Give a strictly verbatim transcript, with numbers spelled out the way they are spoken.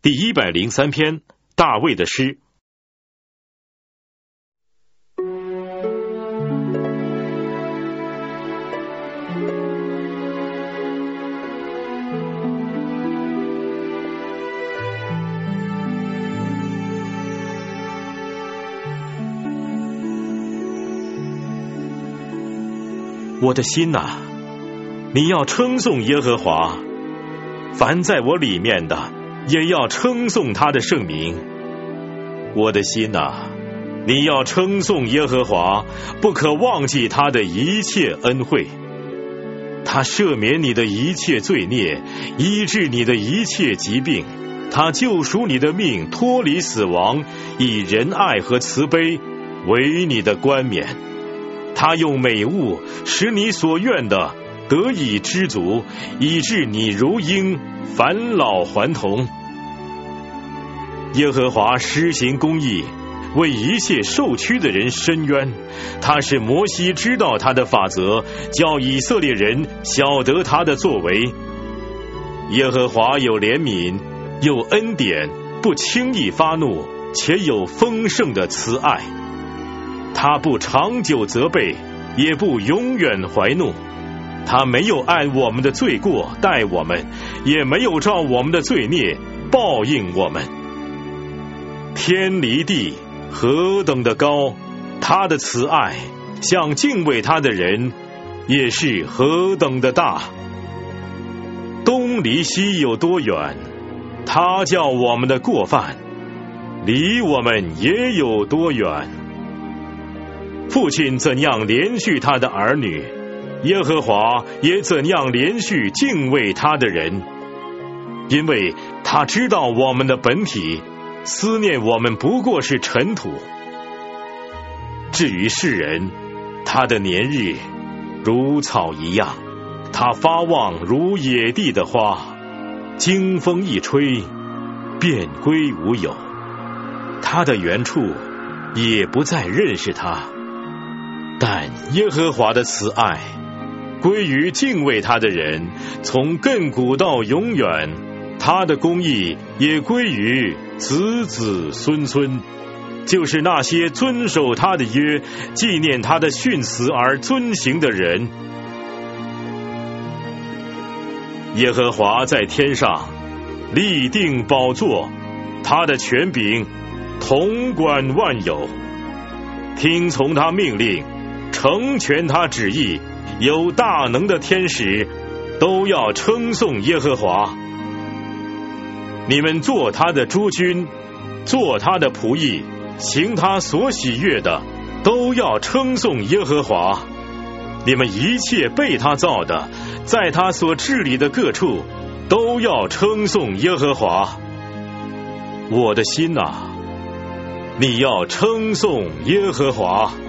第一百零三篇，大卫的诗。我的心哪，你要称颂耶和华，凡在我里面的也要称颂他的圣名。我的心哪，你要称颂耶和华，不可忘记他的一切恩惠。他赦免你的一切罪孽，医治你的一切疾病，他救赎你的命，脱离死亡，以仁爱和慈悲为你的冠冕。他用美物使你所愿的得以知足，以致你如鹰返老还童。耶和华施行公义，为一切受屈的人伸冤。他使摩西知道他的法则，叫以色列人晓得他的作为。耶和华有怜悯，有恩典，不轻易发怒，且有丰盛的慈爱。他不长久责备，也不永远怀怒。他没有按我们的罪过待我们，也没有照我们的罪孽报应我们。天离地何等的高，他的慈爱向敬畏他的人也是何等的大。东离西有多远，他叫我们的过犯离我们也有多远。父亲怎样连续他的儿女，耶和华也怎样连续敬畏他的人，因为他知道我们的本体，思念我们不过是尘土。至于世人，他的年日如草一样，他发旺如野地的花，经风一吹，便归无有。他的原处也不再认识他。但耶和华的慈爱归于敬畏他的人，从亘古到永远，他的公义也归于子子孙孙，就是那些遵守他的约，纪念他的训词而遵行的人。耶和华在天上立定宝座，他的权柄统管万有。听从他命令，成全他旨意，有大能的天使都要称颂耶和华。你们做他的诸军，做他的仆役，行他所喜悦的，都要称颂耶和华。你们一切被他造的，在他所治理的各处，都要称颂耶和华。我的心哪，你要称颂耶和华。